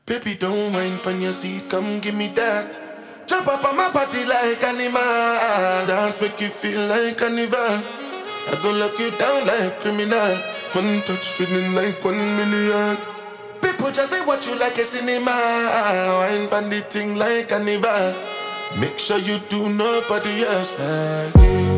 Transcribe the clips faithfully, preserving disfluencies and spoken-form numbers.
Baby, don't mind on your seat, come give me that. Jump up on my body like animal. Dance make you feel like carnival. I go lock you down like criminal. One touch feeling like one million. People just say watch you like a cinema. Wine pan the thing like carnival. Make sure you do nobody else like it.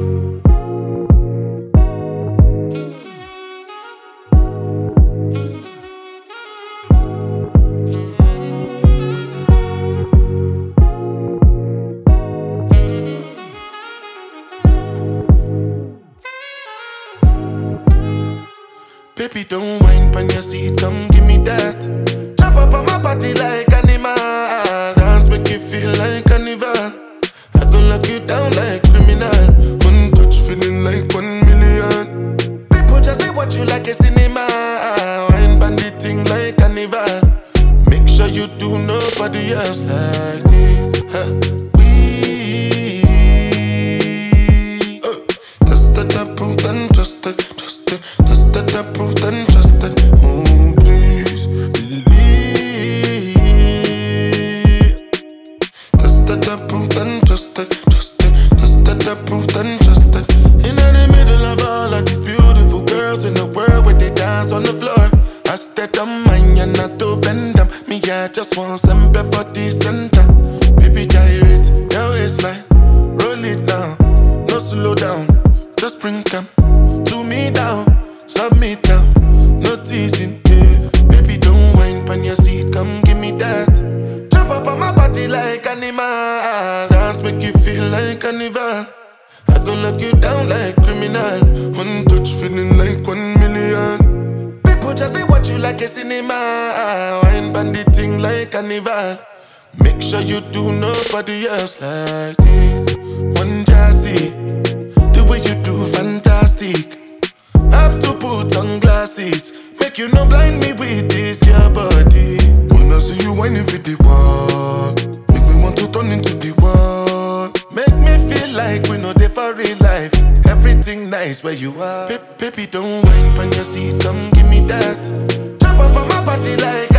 Baby, don't whine on your seat, come give me that. Jump up on my body like animal. Dance make you feel like carnival. I go lock you down like criminal. One touch feeling like one million. People just say watch you like a cinema. Wine band the thing like carnival. Make sure you do nobody else like this. Huh. We uh, tested, approved and trusted, trusted. Tested, approved and trusted. Oh, please believe. Tested, approved and trusted, trusted. Tested, approved and trusted. In the middle of all of these beautiful girls in the world where they dance on the floor, I stayed on mine and not to bend them. Me, I just want some for the center. Baby, gyrate your waistline, roll it down, no slow down. Just bring them to me now. Submit now, no teasing, yeah. Baby, don't whine on your seat, come give me that. Jump up on my body like animal. Dance make you feel like carnival. I go lock you down like criminal. One touch feeling like one million. People just they watch you like a cinema. Wine band the thing like carnival. Make sure you do nobody else like this. One jazzy, the way you do fantastic. Have to put on glasses, make you no blind me with this your body. When I see you whining for the wall, make me want to turn into the wall. Make me feel like we know they for real life. Everything nice where you are. Ba- baby, don't whine on your seat, come give me that. Jump up on my body like